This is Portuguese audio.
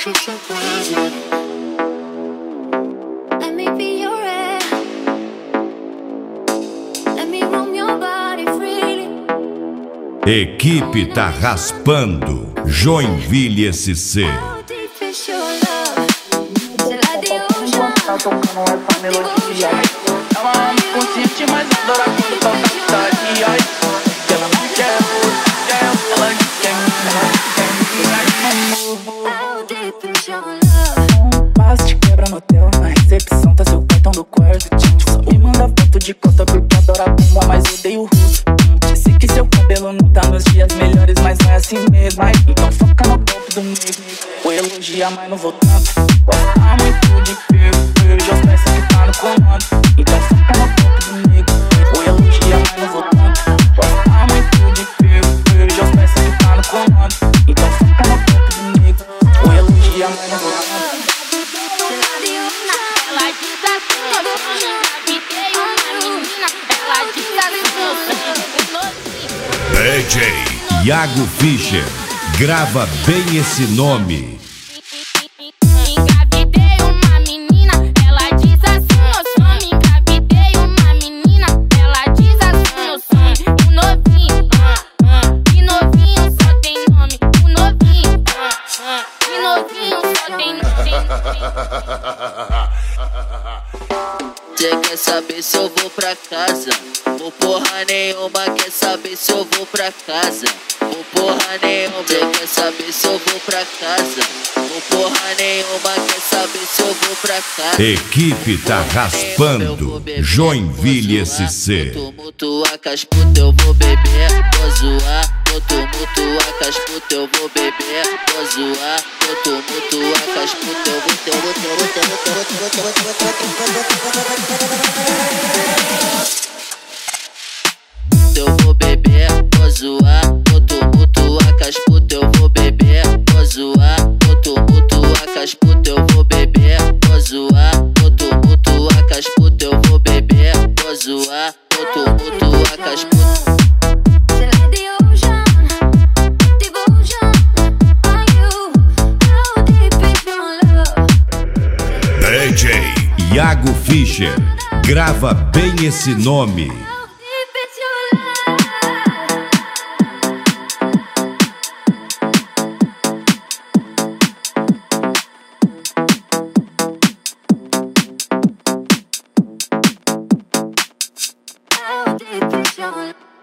Equipe Tá Raspando, Joinville SC. Tá tocando essa melodia. Ela ama consciente, mas adora quando toca putaria. Ela não quer outro, ela não quer. Passo te quebra no hotel, na recepção tá seu cartão do quarto. Só me manda foto de costa porque adora bomba, mas odeio o rosto. Disse que seu cabelo não tá nos dias melhores, mas não é assim mesmo. Então foca no golpe do nego. Vou elogiar, mas não vou tanto. Gosta muito de beijo, as peças que tá no comando. Então foca no golpe do nego. Vou elogiar, mas não vou tanto. Gosta muito de beijo, as peças que tá no comando. Então foca no golpe do nego. Vou elogiar, mas não vou tanto. Ela diz assim, eu engravidei uma menina. Ela diz assim, DJ Iago Fischer, grava bem esse nome. engravidei uma menina. Ela diz assim, eu sou. Engravidei uma menina. Ela diz assim, eu sou. O novinho, que novinho só tem nome. O novinho, que novinho só tem nome. Cê quer saber se eu vou pra casa? Ou porra nenhuma, quer saber se eu vou pra casa? Ou porra nenhuma, cê quer saber se eu vou pra casa? Ou porra nenhuma, quer saber se eu vou pra casa? Equipe Tá Raspando, Joinville SC. Tumultua com as putas, eu vou beber, vou zoar. Tumultua com as putas, eu vou beber, vou zoar. Tumultua com as putas, eu vou beber, vou zoar. Tumultua com as putas, eu vou beber, vou zoar. Tumultua com as putas, eu vou beber, vou zoar. Tumultua com as putas, eu vou beber, vou zoar. Tumultua com as putas. DJ Iago Fischer, grava bem esse nome. How deep is your love?